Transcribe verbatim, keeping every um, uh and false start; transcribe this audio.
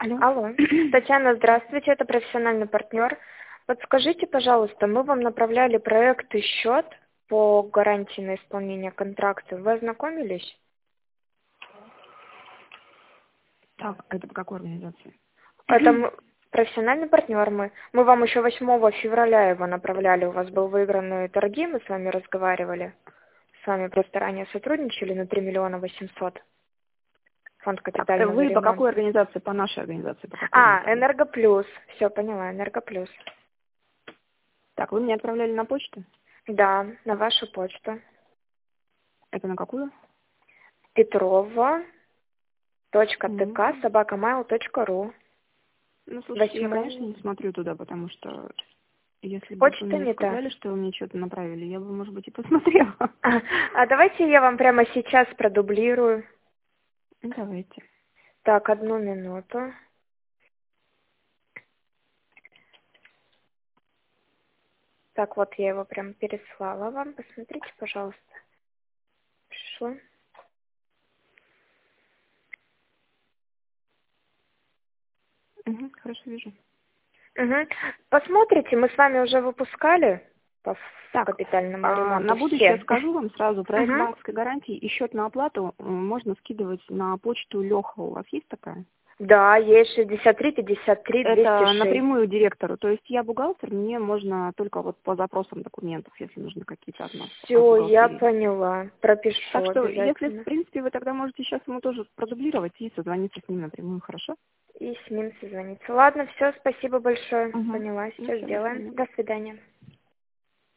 Алло. Алло. Татьяна, здравствуйте, это профессиональный партнер. Подскажите, пожалуйста, мы вам направляли проект и счет по гарантии на исполнение контракта. Вы ознакомились? Так, это по какой организации? Это мы- профессиональный партнер мы. Мы вам еще восьмого февраля его направляли. У вас был выигранные торги, мы с вами разговаривали. С вами просто ранее сотрудничали на три миллиона восемьсот. Фонд Так, капитального вы по какой ремонта. организации? По нашей организации? По какой А, организации? Энергоплюс. Все, поняла, Энергоплюс. Так, вы меня отправляли на почту? Да, на вашу почту. Это на какую? Петрова. Точка Мгм. тк собака майл точка ру. Ну, слушайте, я, Восьмого. конечно, не смотрю туда, потому что если бы вы Почта мне не та. сказали, что вы мне что-то направили, я бы, может быть, и посмотрела. А, а давайте я вам прямо сейчас продублирую. Ну, давайте. Так, одну минуту. Так, вот я его прям переслала вам. Посмотрите, пожалуйста. Пришло. Угу, хорошо, вижу. Угу. Посмотрите, мы с вами уже выпускали по Так, капитальному а, ремонту на будущее все. скажу вам сразу, проект Угу. банковской гарантии и счет на оплату м, можно скидывать на почту Леха. У вас есть такая? Да, есть шестьдесят три пятьдесят три двести Это шесть. напрямую директору. То есть я бухгалтер, мне можно только вот по запросам документов, если нужны какие-то от нас, от Все, я бухгалтерии. поняла. Так Пропишу что, если, в обязательно. принципе, вы тогда можете сейчас ему тоже продублировать и созвониться с ним напрямую, хорошо? И с ним созвониться. Ладно, все, спасибо большое. Угу. Поняла, Ну сейчас все, до сделаем. свидания. До свидания.